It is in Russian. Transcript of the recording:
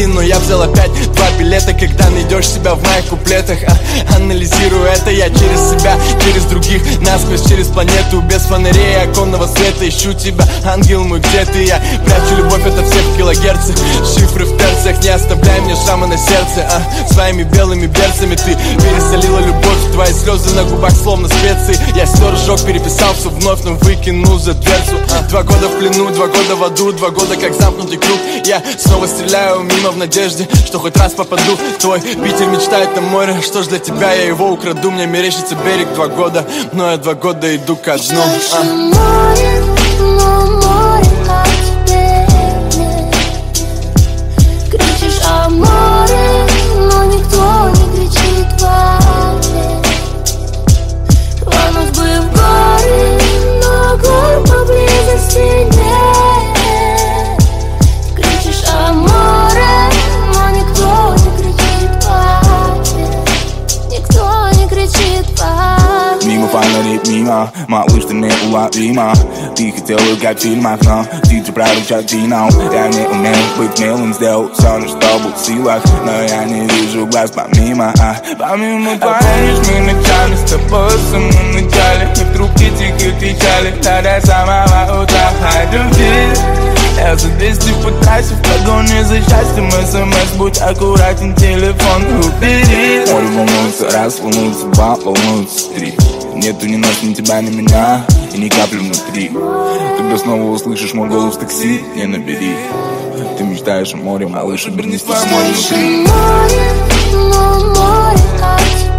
один, но я взял опять 2 билета. Когда найдешь себя в моих куплетах, анализирую это я через себя, через других, насквозь через планету. Без фонарей оконного света ищу тебя, ангел мой, где ты? Я прячу любовь ото всех в килогерцах, шифры в терциях, не оставляй мне шрама на сердце. Своими белыми берцами ты пересолила любовь, твои слезы на губах словно специи. Я стер ожог, переписал все вновь, но выкинул за дверцу. 2 года в плену, 2 года в аду, 2 года как замкнутый круг. Я снова стреляю мимо в надежде, что хоть раз попаду. Твой Питер мечтает о море, что ж для тебя я его украду. Мне мерещится берег 2 года, но я 2 года иду ко дну. Море, но море о тебе нет. Кричишь о море, но никто не кричит в ответ. Рвануть бы в горы, но гор поблизости нет. Кричишь о море, но никто не кричит в ответ. Никто не кричит в ответ. Мимо фонарей, мимо, малыш, ты неуловима. Ты хотела как в фильмах, но ты же прорычал финал. Я не умею быть милым, сделал все, на что был в силах, но я не вижу глаз помимо. Помимо помнишь, мы начали с тобой в самом начале, и вдруг эти кричали до самого утра. Я за 200 по трассе в погоне за счастьем. СМС, будь аккуратен, телефон убери. Море волнуется, раз волнуется, 2 волнуется, 3. Нету ни нас, ни тебя, ни меня, и ни капли внутри. Когда снова услышишь мой голос в такси, не набери. Ты мечтаешь о море, малыш, обернись в море внутри. Море, но море о тебе.